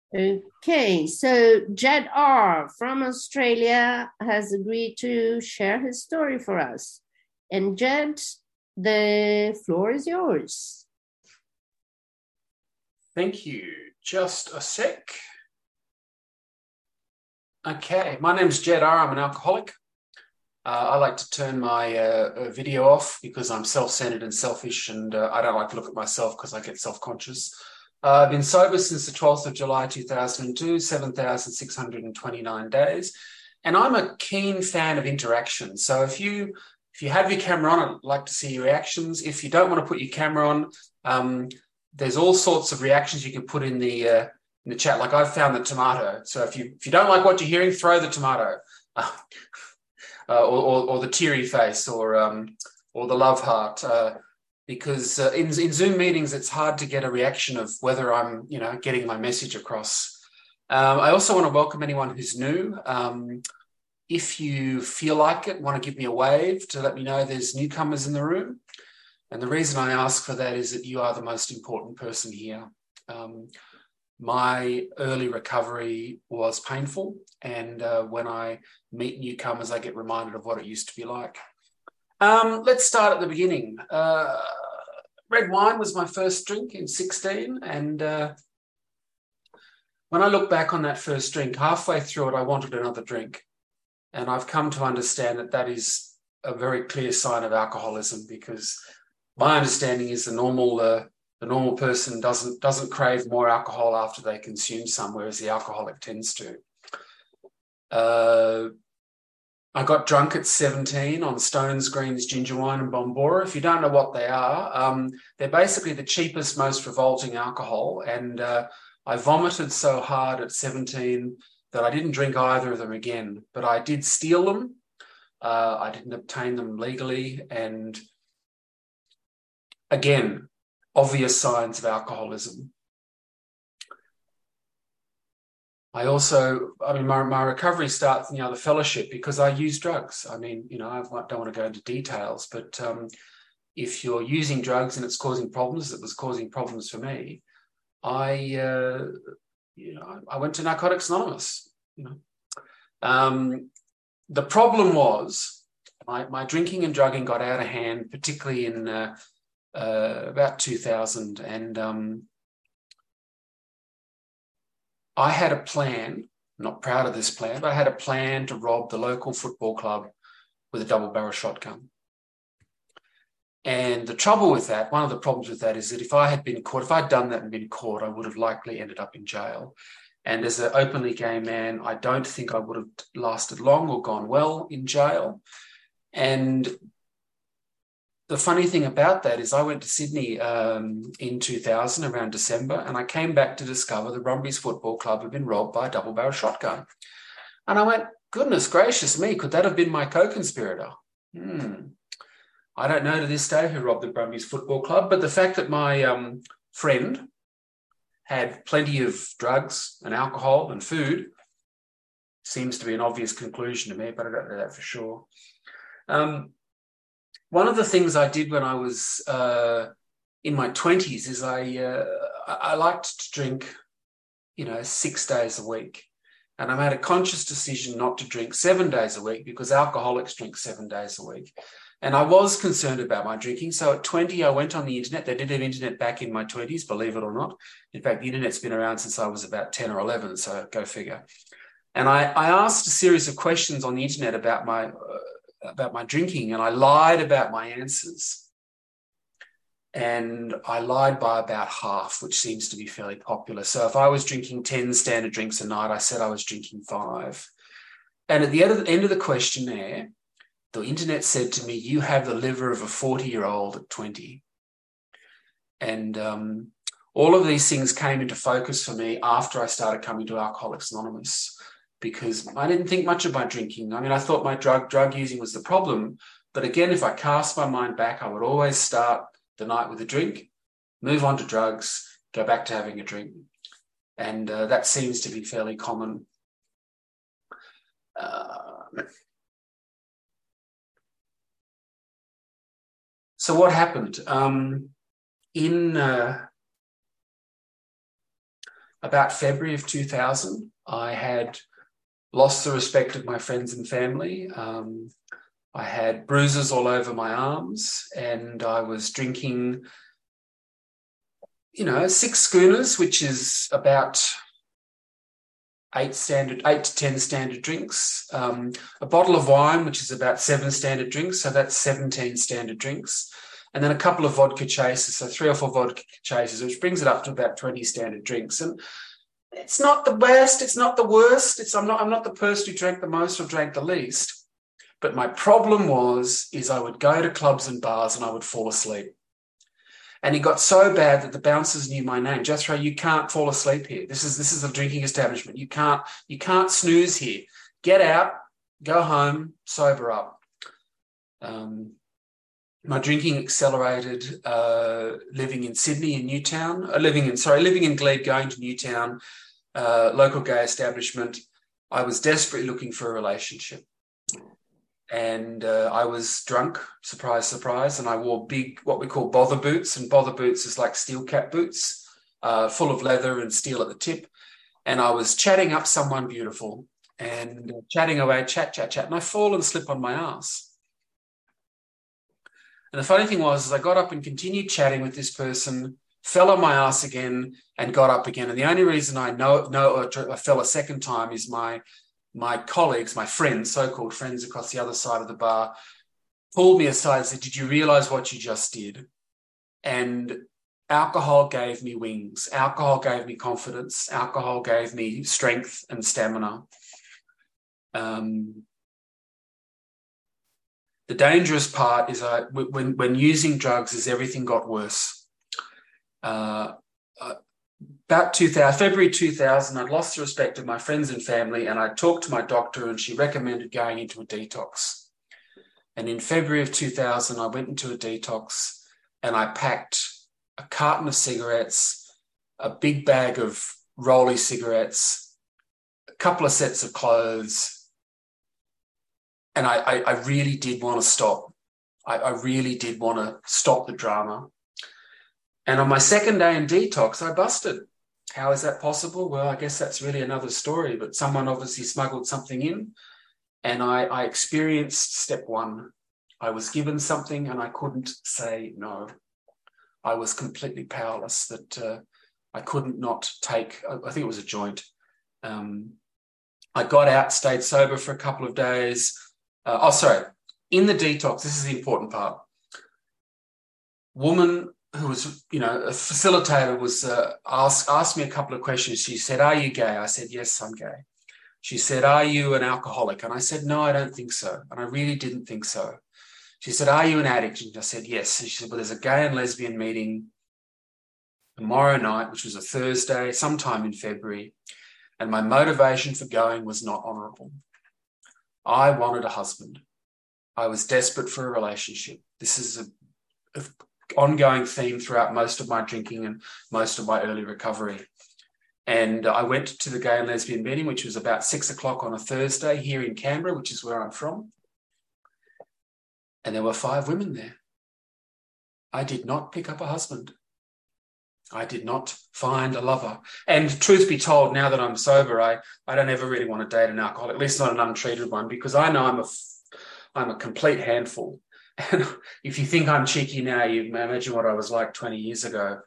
Okay, so Jed R from Australia has agreed to share his story for us. And Jed, the floor is yours. Thank you. Just a sec. Okay, my name's Jed R. I'm an alcoholic. I like to turn my video off because I'm self-centered and selfish, and I don't like to look at myself because I get self-conscious. I've been sober since the 12th of July 2002, 7,629 days, and I'm a keen fan of interaction. So if you have your camera on, I'd like to see your reactions. If you don't want to put your camera on, there's all sorts of reactions you can put in the chat. Like I've found the tomato. So if you don't like what you're hearing, throw the tomato. Or the teary face, or the love heart, because in Zoom meetings it's hard to get a reaction of whether I'm getting my message across. I also want to welcome anyone who's new. If you feel like it, want to give me a wave to let me know there's newcomers in the room. And the reason I ask for that is that you are the most important person here. My early recovery was painful, and when I meet newcomers, I get reminded of what it used to be like. Let's start at the beginning. Red wine was my first drink in 16, and when I look back on that first drink, halfway through it, I wanted another drink. And I've come to understand that that is a very clear sign of alcoholism, because my understanding is the normal person doesn't crave more alcohol after they consume some, whereas the alcoholic tends to. I got drunk at 17 on Stones, Greens, ginger wine and Bombora. If you don't know what they are, they're basically the cheapest, most revolting alcohol. And I vomited so hard at 17 that I didn't drink either of them again. But I did steal them. I didn't obtain them legally. And again, obvious signs of alcoholism. My recovery starts in the other fellowship because I use drugs. I don't want to go into details, but if you're using drugs and it's causing problems, it was causing problems for me. I went to Narcotics Anonymous. The problem was my drinking and drugging got out of hand, particularly in about 2000, and I had a plan. I'm not proud of this plan, but I had a plan to rob the local football club with a double-barrel shotgun. And the trouble with that, one of the problems with that, is that if I'd done that and been caught, I would have likely ended up in jail. And as an openly gay man, I don't think I would have lasted long or gone well in jail. And the funny thing about that is I went to Sydney in 2000, around December, and I came back to discover the Brumbies Football Club had been robbed by a double-barrel shotgun. And I went, goodness gracious me, could that have been my co-conspirator? I don't know to this day who robbed the Brumbies Football Club, but the fact that my friend had plenty of drugs and alcohol and food seems to be an obvious conclusion to me, but I don't know that for sure. One of the things I did when I was in my 20s is I liked to drink, 6 days a week. And I made a conscious decision not to drink 7 days a week because alcoholics drink 7 days a week. And I was concerned about my drinking. So at 20, I went on the internet. They did have internet back in my 20s, believe it or not. In fact, the internet's been around since I was about 10 or 11, so go figure. And I asked a series of questions on the internet about my drinking, and I lied about my answers. And I lied by about half, which seems to be fairly popular. So if I was drinking 10 standard drinks a night, I said I was drinking 5. And at the end of the questionnaire, the internet said to me, you have the liver of a 40-year-old at 20. And all of these things came into focus for me after I started coming to Alcoholics Anonymous, because I didn't think much about drinking. I thought my drug using was the problem. But again, if I cast my mind back, I would always start the night with a drink, move on to drugs, go back to having a drink. And that seems to be fairly common. So what happened? In about February of 2000, I had lost the respect of my friends and family. I had bruises all over my arms, and I was drinking, 6 schooners, which is about 8 to 10 standard drinks, a bottle of wine, which is about 7 standard drinks, so that's 17 standard drinks, and then a couple of vodka chasers, so 3 or 4 vodka chasers, which brings it up to about 20 standard drinks. And it's not the best, it's not the worst. I'm not the person who drank the most or drank the least. But my problem is I would go to clubs and bars and I would fall asleep. And it got so bad that the bouncers knew my name. Jethro, you can't fall asleep here. This is a drinking establishment. You can't snooze here. Get out, go home, sober up. My drinking accelerated, living in Sydney in Newtown, living in Glebe, going to Newtown, local gay establishment. I was desperately looking for a relationship. And I was drunk, surprise, surprise, and I wore big, what we call bother boots, and bother boots is like steel cap boots, full of leather and steel at the tip. And I was chatting up someone beautiful and chatting away, chat, and I fall and slip on my ass. And the funny thing was, I got up and continued chatting with this person, fell on my ass again and got up again. And the only reason I I fell a second time is my colleagues, my friends, so-called friends across the other side of the bar, pulled me aside and said, "Did you realise what you just did?" And alcohol gave me wings. Alcohol gave me confidence. Alcohol gave me strength and stamina. The dangerous part is when using drugs is everything got worse. About February 2000, I'd lost the respect of my friends and family, and I talked to my doctor and she recommended going into a detox. And in February of 2000, I went into a detox and I packed a carton of cigarettes, a big bag of Rolly cigarettes, a couple of sets of clothes, and I really did want to stop. I really did want to stop the drama. And on my second day in detox, I busted. How is that possible? Well, I guess that's really another story, but someone obviously smuggled something in, and I experienced step 1. I was given something and I couldn't say no. I was completely powerless, that I couldn't not take, I think it was a joint. I got out, stayed sober for a couple of days. In the detox, this is the important part. Woman who was, a facilitator was asked me a couple of questions. She said, "Are you gay?" I said, "Yes, I'm gay." She said, "Are you an alcoholic?" And I said, "No, I don't think so." And I really didn't think so. She said, "Are you an addict?" And I said, "Yes." And she said, "Well, there's a gay and lesbian meeting tomorrow night," which was a Thursday, sometime in February. And my motivation for going was not honourable. I wanted a husband. I was desperate for a relationship. This is an ongoing theme throughout most of my drinking and most of my early recovery. And I went to the gay and lesbian meeting, which was about 6 o'clock on a Thursday here in Canberra, which is where I'm from. And there were 5 women there. I did not pick up a husband. I did not find a lover. And truth be told, now that I'm sober, I don't ever really want to date an alcoholic, at least not an untreated one, because I know I'm a complete handful. And if you think I'm cheeky now, you imagine what I was like 20 years ago.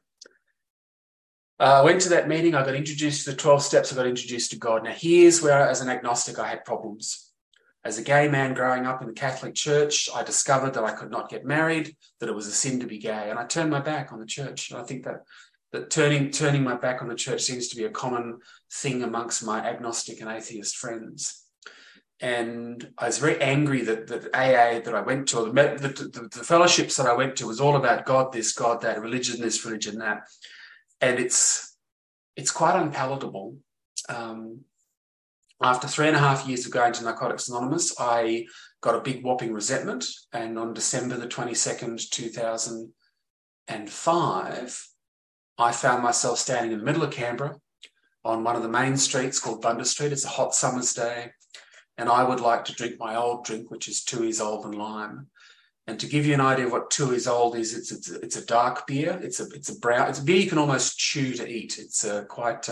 I went to that meeting. I got introduced to the 12 steps. I got introduced to God. Now, here's where, as an agnostic, I had problems. As a gay man growing up in the Catholic Church, I discovered that I could not get married, that it was a sin to be gay, and I turned my back on the church. And I think that turning my back on the church seems to be a common thing amongst my agnostic and atheist friends. And I was very angry that AA that I went to, the fellowships that I went to, was all about God this, God that, religion this, religion that. And it's quite unpalatable. After 3.5 years of going to Narcotics Anonymous, I got a big whopping resentment. And on December the 22nd, 2005, I found myself standing in the middle of Canberra on one of the main streets called Bundas Street. It's a hot summer's day. And I would like to drink my old drink, which is Tooheys Old and Lime. And to give you an idea of what 2 years old is, it's a dark beer. It's a brown. It's a beer you can almost chew to eat. It's quite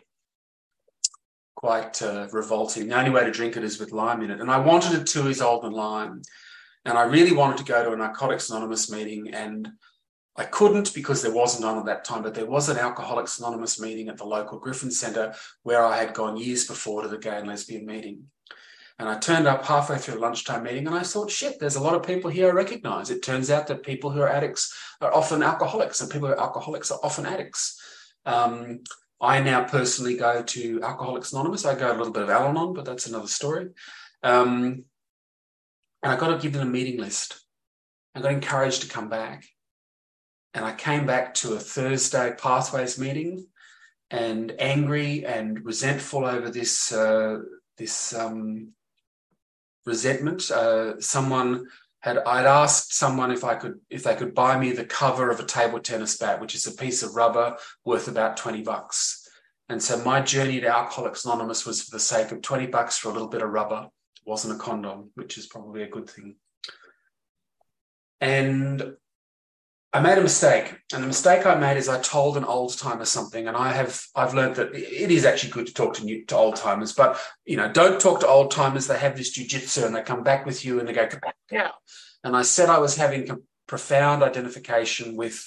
revolting. The only way to drink it is with lime in it. And I wanted a 2 years old and lime. And I really wanted to go to a Narcotics Anonymous meeting, and I couldn't because there wasn't one at that time, but there was an Alcoholics Anonymous meeting at the local Griffin Centre where I had gone years before to the gay and lesbian meeting. And I turned up halfway through a lunchtime meeting and I thought, shit, there's a lot of people here I recognise. It turns out that people who are addicts are often alcoholics, and people who are alcoholics are often addicts. I now personally go to Alcoholics Anonymous. I go a little bit of Al-Anon, but that's another story. And I got given a meeting list. I got encouraged to come back. And I came back to a Thursday Pathways meeting, and angry and resentful over this resentment. I'd asked someone if they could buy me the cover of a table tennis bat, which is a piece of rubber worth about $20. And so my journey to Alcoholics Anonymous was for the sake of $20 for a little bit of rubber. It wasn't a condom, which is probably a good thing. And I made a mistake, and the mistake I made is I told an old timer something, and I've learned that it is actually good to talk to old timers, but don't talk to old timers. They have this jujitsu, and they come back with you, and they go, yeah. And I said I was having a profound identification with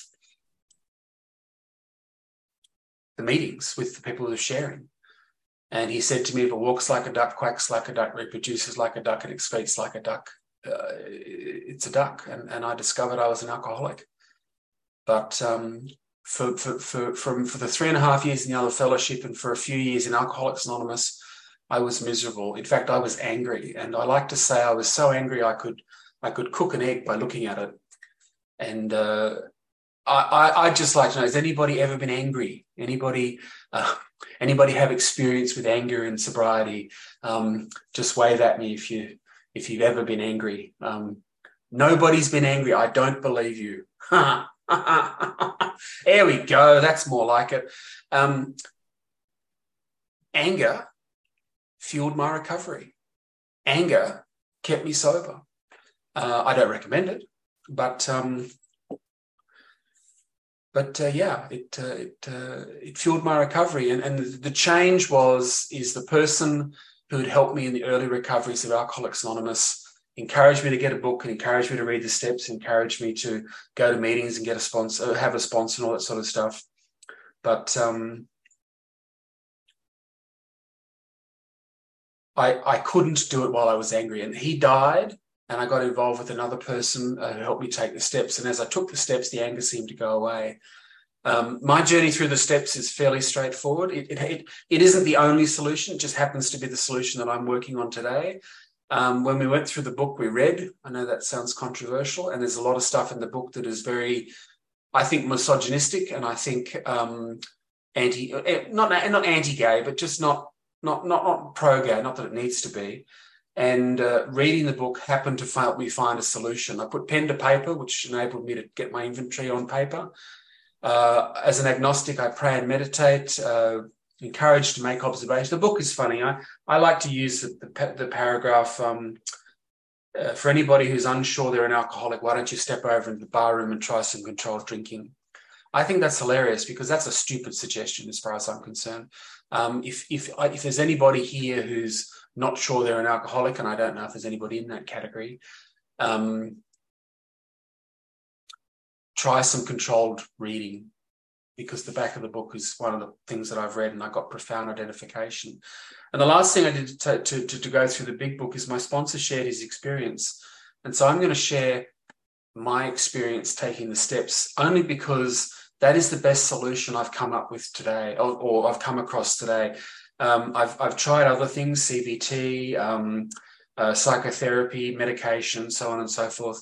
the meetings, with the people who are sharing. And he said to me, if it walks like a duck, quacks like a duck, reproduces like a duck, and excretes like a duck, it's a duck. And I discovered I was an alcoholic. But for the 3.5 years in the other fellowship and for a few years in Alcoholics Anonymous, I was miserable. In fact, I was angry. And I like to say I was so angry I could cook an egg by looking at it. And I'd just like to know, has anybody ever been angry? Anybody have experience with anger and sobriety? Just wave at me if you've ever been angry. Nobody's been angry. I don't believe you. There we go. That's more like it. Anger fueled my recovery. Anger kept me sober. I don't recommend it, but it fueled my recovery. And the change is the person who had helped me in the early recoveries of Alcoholics Anonymous encouraged me to get a book, and encouraged me to read the steps, encouraged me to go to meetings and get a sponsor, have a sponsor and all that sort of stuff. But I couldn't do it while I was angry. And he died, and I got involved with another person who helped me take the steps. And as I took the steps, the anger seemed to go away. My journey through the steps is fairly straightforward. It isn't the only solution. It just happens to be the solution that I'm working on today. When we went through the book, we read. I know that sounds controversial, and there's a lot of stuff in the book that is very, I think, misogynistic, and I think not anti-gay, but just not pro-gay. Not that it needs to be. And reading the book happened to help me find a solution. I put pen to paper, which enabled me to get my inventory on paper. As an agnostic, I pray and meditate. Encouraged to make observations. The book is funny. I like to use the paragraph, for anybody who's unsure they're an alcoholic, why don't you step over into the bar room and try some controlled drinking? I think that's hilarious because that's a stupid suggestion as far as I'm concerned. If there's anybody here who's not sure they're an alcoholic, and I don't know if there's anybody in that category, try some controlled reading, because the back of the book is one of the things that I've read, and I got profound identification. And the last thing I did to go through the big book is my sponsor shared his experience. And so I'm going to share my experience taking the steps only because that is the best solution I've come up with today, or I've come across today. I've tried other things, CBT, psychotherapy, medication, so on and so forth.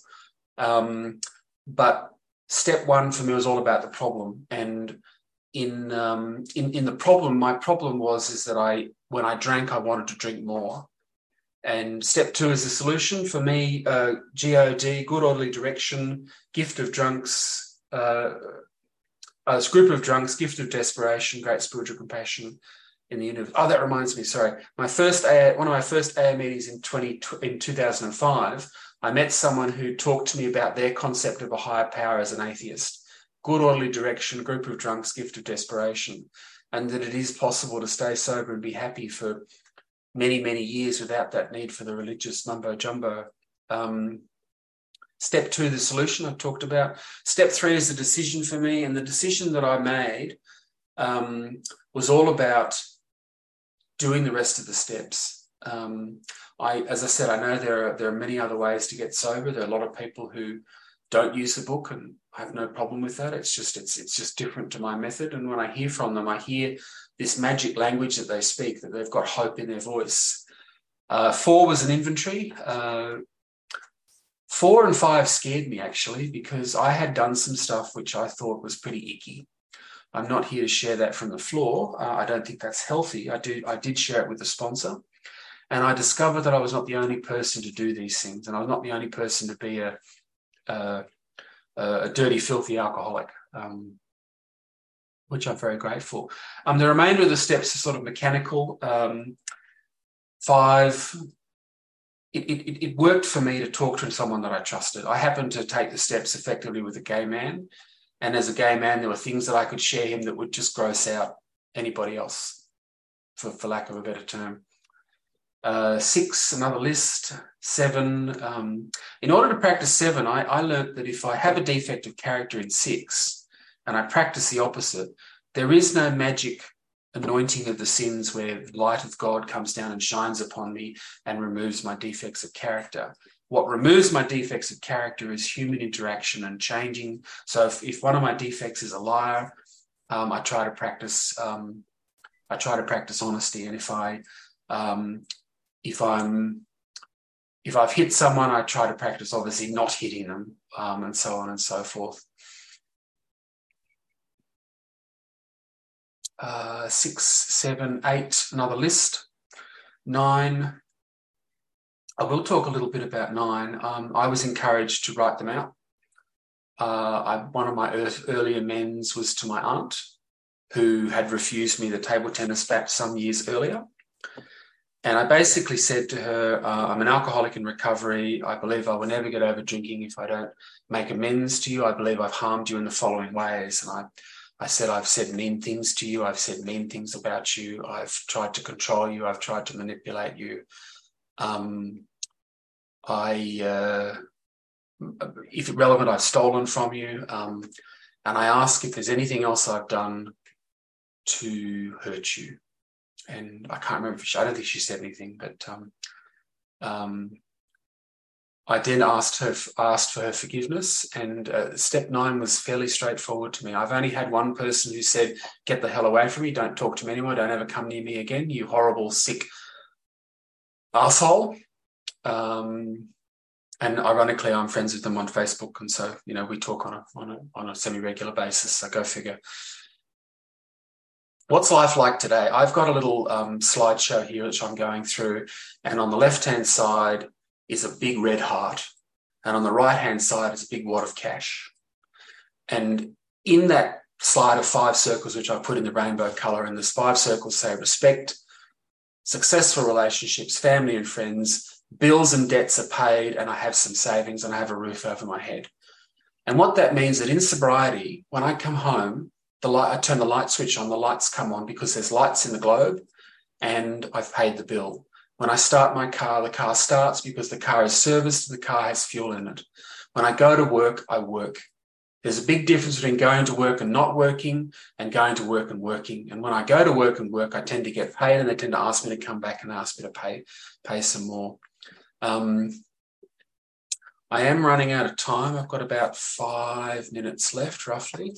But step one for me was all about the problem. And in the problem, my problem is that when I drank, I wanted to drink more. And step two is the solution for me, GOD, good orderly direction, gift of drunks, group of drunks, gift of desperation, great spiritual compassion. in the universe. Oh, that reminds me, sorry. One of my first AA meetings in 2005, I met someone who talked to me about their concept of a higher power as an atheist. Good orderly direction, group of drunks, gift of desperation, and that it is possible to stay sober and be happy for many, many years without that need for the religious mumbo-jumbo. Step 2, the solution I've talked about. Step 3 is the decision for me, and the decision that I made was all about doing the rest of the steps. As I said, I know there are many other ways to get sober. There are a lot of people who don't use the book, and I have no problem with that. It's just different to my method. And when I hear from them, I hear this magic language that they speak, that they've got hope in their voice. 4 was an inventory. 4 and 5 scared me, actually, because I had done some stuff which I thought was pretty icky. I'm not here to share that from the floor. I don't think that's healthy. I did share it with the sponsor, and I discovered that I was not the only person to do these things, and I was not the only person to be a dirty, filthy alcoholic, which I'm very grateful. The remainder of the steps are sort of mechanical. 5, it worked for me to talk to someone that I trusted. I happened to take the steps effectively with a gay man, and as a gay man, there were things that I could share him that would just gross out anybody else, for lack of a better term. 6, another list. 7, in order to practice 7, I learned that if I have a defect of character in 6 and I practice the opposite, there is no magic anointing of the sins where the light of God comes down and shines upon me and removes my defects of character. What removes my defects of character is human interaction and changing. So if one of my defects is a liar, I try to practice honesty. And if I've hit someone, I try to practice obviously not hitting them, and so on and so forth. 6, 7, 8, another list. 9. I will talk a little bit about 9. I was encouraged to write them out. One of my early amends was to my aunt, who had refused me the table tennis bat some years earlier. And I basically said to her, I'm an alcoholic in recovery. I believe I will never get over drinking if I don't make amends to you. I believe I've harmed you in the following ways. And I said, I've said mean things to you. I've said mean things about you. I've tried to control you. I've tried to manipulate you. If relevant, I've stolen from you. And I ask if there's anything else I've done to hurt you. And I can't remember I don't think she said anything, but I then asked for her forgiveness, and step 9 was fairly straightforward to me. I've only had one person who said, get the hell away from me, don't talk to me anymore, don't ever come near me again, you horrible, sick arsehole. And ironically, I'm friends with them on Facebook, and so, we talk on a semi-regular basis, so go figure. What's life like today? I've got a little slideshow here which I'm going through, and on the left-hand side is a big red heart, and on the right-hand side is a big wad of cash. And in that slide of 5 circles, which I put in the rainbow colour, and those 5 circles say respect, successful relationships, family and friends, bills and debts are paid, and I have some savings, and I have a roof over my head. And what that means that in sobriety, when I come home, I turn the light switch on, the lights come on because there's lights in the globe, and I've paid the bill. When I start my car, the car starts because the car is serviced, the car has fuel in it. When I go to work, I work. There's a big difference between going to work and not working, and going to work and working. And when I go to work and work, I tend to get paid, and they tend to ask me to come back and ask me to pay some more. I am running out of time. I've got about 5 minutes left, roughly.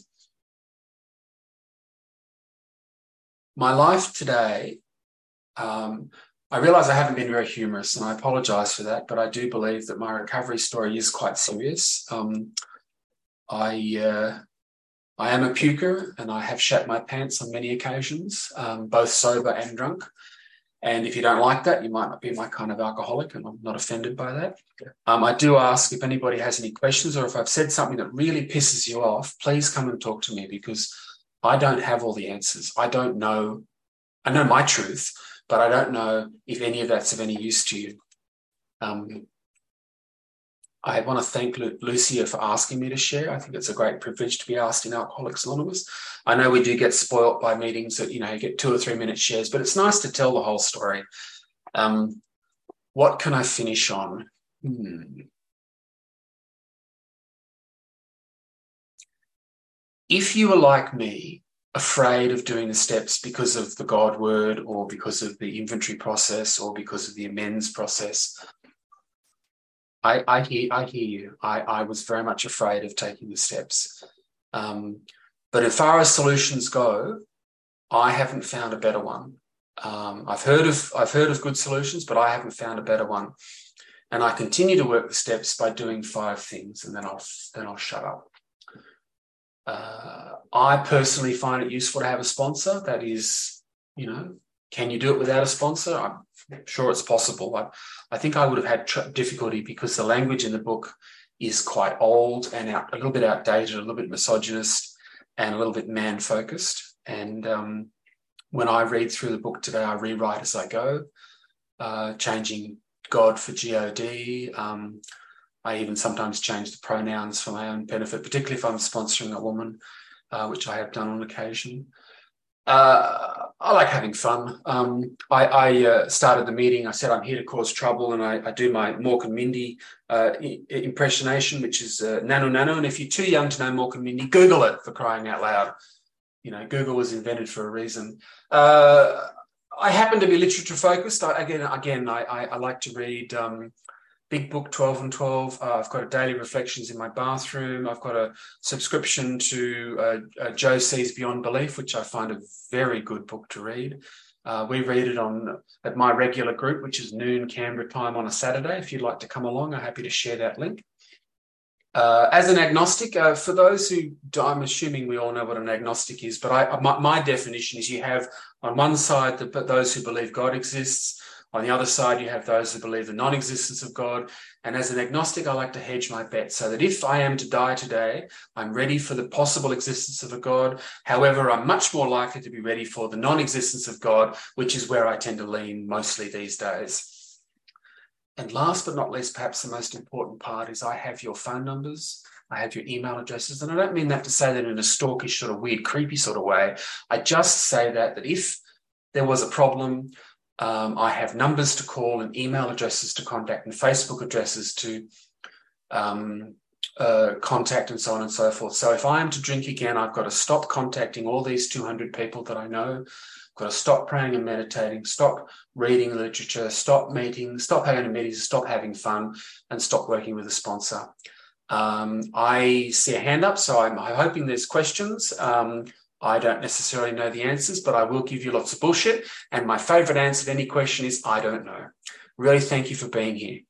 My life today, I realise I haven't been very humorous, and I apologise for that, but I do believe that my recovery story is quite serious. I am a puker, and I have shat my pants on many occasions, both sober and drunk. And if you don't like that, you might not be my kind of alcoholic, and I'm not offended by that. I do ask if anybody has any questions, or if I've said something that really pisses you off, please come and talk to me, because I don't have all the answers. I don't know I know my truth, but I don't know if any of that's of any use to you. I want to thank Lucia for asking me to share. I think it's a great privilege to be asked in Alcoholics Anonymous. I know we do get spoilt by meetings that, you get 2 or 3 minute shares, but it's nice to tell the whole story. What can I finish on? If you are like me, afraid of doing the steps because of the God word or because of the inventory process or because of the amends process, I hear you. I was very much afraid of taking the steps. But as far as solutions go, I haven't found a better one. I've heard of good solutions, but I haven't found a better one. And I continue to work the steps by doing 5 things, and then I'll shut up. I personally find it useful to have a sponsor. That is, can you do it without a sponsor? I'm sure it's possible. I think I would have had difficulty because the language in the book is quite old and a little bit outdated, a little bit misogynist, and a little bit man-focused. And when I read through the book today, I rewrite as I go, changing God for G-O-D. I even sometimes change the pronouns for my own benefit, particularly if I'm sponsoring a woman, which I have done on occasion. I like having fun. I started the meeting. I said I'm here to cause trouble, and I do my Mork and Mindy impersonation, which is Nanu Nanu. And if you're too young to know Mork and Mindy, Google it, for crying out loud. Google was invented for a reason. I happen to be literature focused. I like to read Big Book 12 and 12. I've got a daily reflections in my bathroom. I've got a subscription to Joe C's Beyond Belief, which I find a very good book to read. We read it at my regular group, which is noon Canberra time on a Saturday. If you'd like to come along, I'm happy to share that link. As an agnostic, for those who, I'm assuming we all know what an agnostic is, but my definition is you have on one side those who believe God exists. On the other side, you have those who believe the non-existence of God. And as an agnostic, I like to hedge my bet so that if I am to die today, I'm ready for the possible existence of a God. However, I'm much more likely to be ready for the non-existence of God, which is where I tend to lean mostly these days. And last but not least, perhaps the most important part is I have your phone numbers. I have your email addresses. And I don't mean that to say that in a stalkish sort of weird, creepy sort of way. I just say that if there was a problem, I have numbers to call and email addresses to contact and Facebook addresses to contact and so on and so forth. So if I am to drink again, I've got to stop contacting all these 200 people that I know. I've got to stop praying and meditating, stop reading literature, stop meetings, stop having meetings, stop having fun, and stop working with a sponsor. I see a hand up, so I'm hoping there's questions. I don't necessarily know the answers, but I will give you lots of bullshit. And my favorite answer to any question is, I don't know. Really, thank you for being here.